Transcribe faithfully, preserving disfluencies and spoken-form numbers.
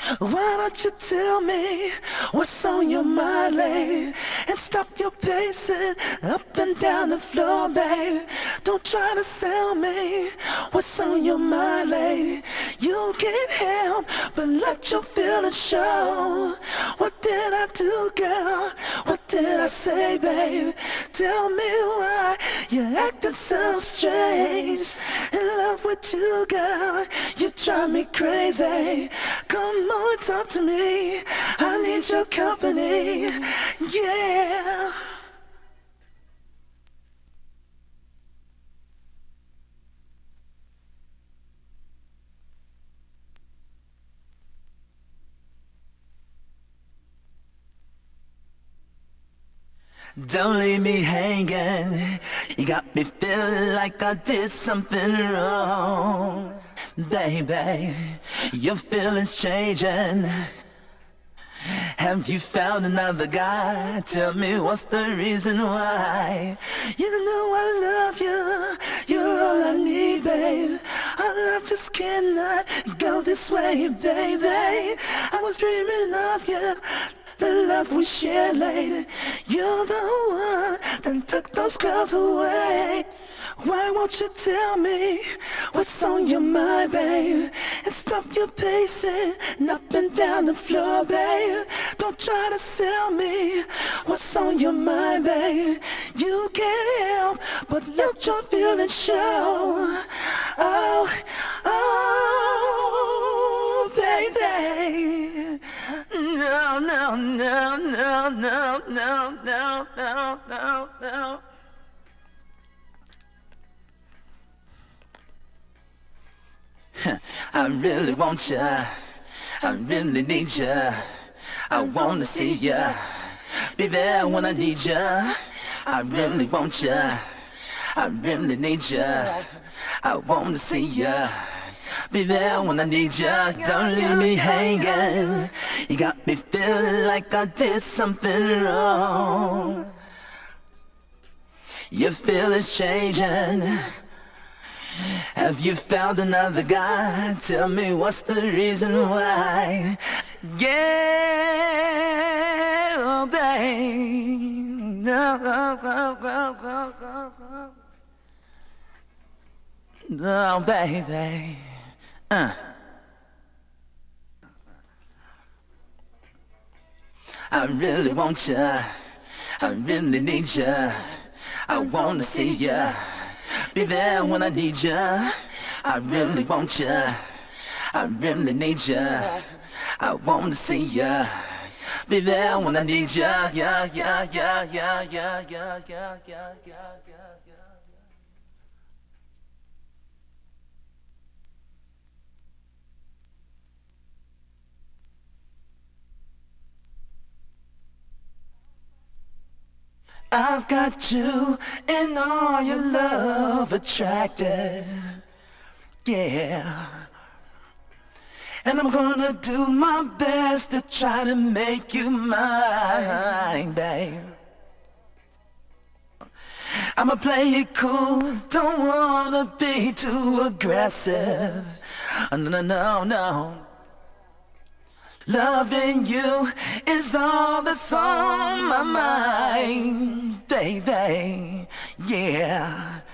Why don't you tell me what's on your mind, lady? And stop your pacing up and down the floor, baby. Don't try to sell me what's on your mind, lady. You can't help but let your feelings show. What did I do, girl? What did I say, baby? Tell me why you're acting so strange. In love with you, girl, you drive me crazy. Come on and talk to me, I need your company, yeah. Don't leave me hanging. You got me feeling like I did something wrong. Baby, your feelings changing. Have you found another guy? Tell me what's the reason why. You know I love you, you're all I need, babe. Our love just cannot go this way, baby. I was dreaming of you, the love we share, lady. You're the one that took those girls away. Why won't you tell me what's on your mind, babe? And stop your pacing and up and down the floor, babe. Don't try to sell me what's on your mind, babe. You can't help but let your feelings show. Oh, oh, baby. No, no, no, no, no, no, no, no, no, no. I really want you, I really need you, I wanna see you, be there when I need you. I really want you, I really need you, I wanna see you, be there when I need you. Don't leave me hanging, you got me feeling like I did something wrong. Your feelings changing. Have you found another guy? Tell me what's the reason why. Yeah, oh babe. No, go, go, go, go, go, go. No, baby. Uh. I really want you. I really need you. I wanna see you. Be there when I need you. I really want you. I really need you. I want to see you. Be there when I need you. Yeah, yeah, yeah, yeah, yeah, yeah, yeah, yeah, yeah, yeah, yeah. I've got you and all your love attracted, yeah. And I'm gonna do my best to try to make you mine, babe. I'ma play it cool, don't wanna be too aggressive. No, no, no, no. Loving you is all that's on my mind, baby, yeah.